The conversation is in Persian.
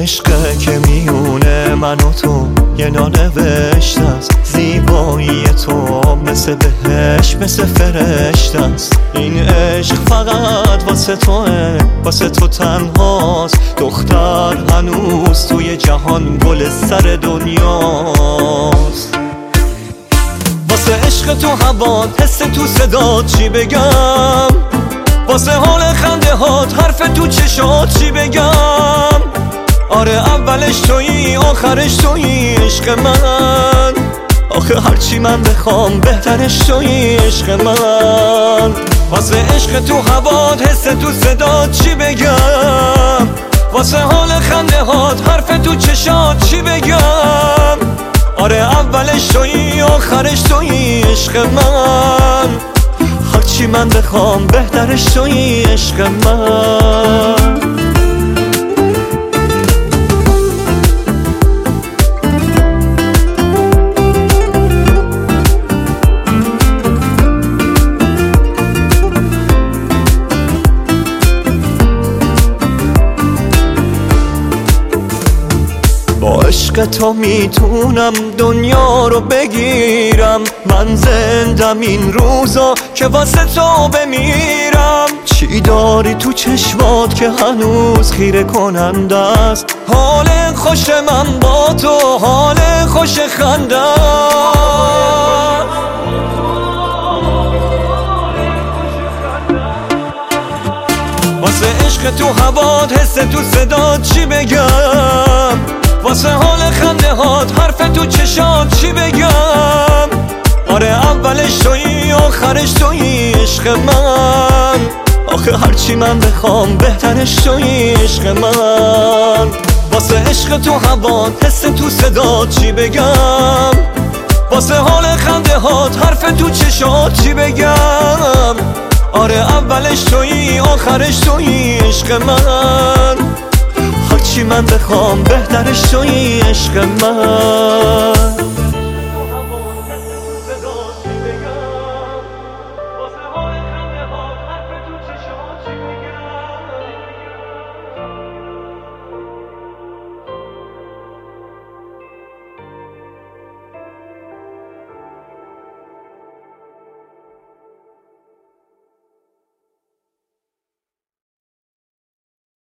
عشقه که میونه من و تو یه نانوشته است، زیبایی تو مثل بهشت مثل فرشته است. این عشق فقط واسه توه، واسه تو تنهاست. دختر هنوز توی جهان گل سر دنیاست. واسه عشق تو هوات، حس تو صدات چی بگم، واسه حال خنده هات، حرف تو چشات چی بگم. آره اولش تویی آخرش تویی عشق من، آخه هرچی من بخوام بهترش تویی عشق من. واسه عشق تو هوات، حس تو صدات چی بگم، واسه حال خنده هات، حرف تو چشات چی بگم. آره اولش تویی آخرش تویی عشق من، هرچی من بخوام بهترش تویی عشق من. با عشق تو میتونم دنیا رو بگیرم، من زندم این روزا که واسه تو بمیرم. چی داری تو چشمات که هنوز خیره کننده است، حال خوش من با تو حال خوش خنده. واسه عشق تو هوات، حس تو صدات چی بگم، واسه حال خنده هات، حرف تو چشات چی بگم. آره اولش تویی آخرش تویی عشق من، آخه هرچی من بخوام بهترش تویی عشق من. واسه عشق تو هوات، حس تو صدات چی بگم، واسه حال خنده هات، حرف تو چشات چی بگم. آره اولش تویی آخرش تویی عشق من، هرچی من بخوام بهترش تویی عشق من.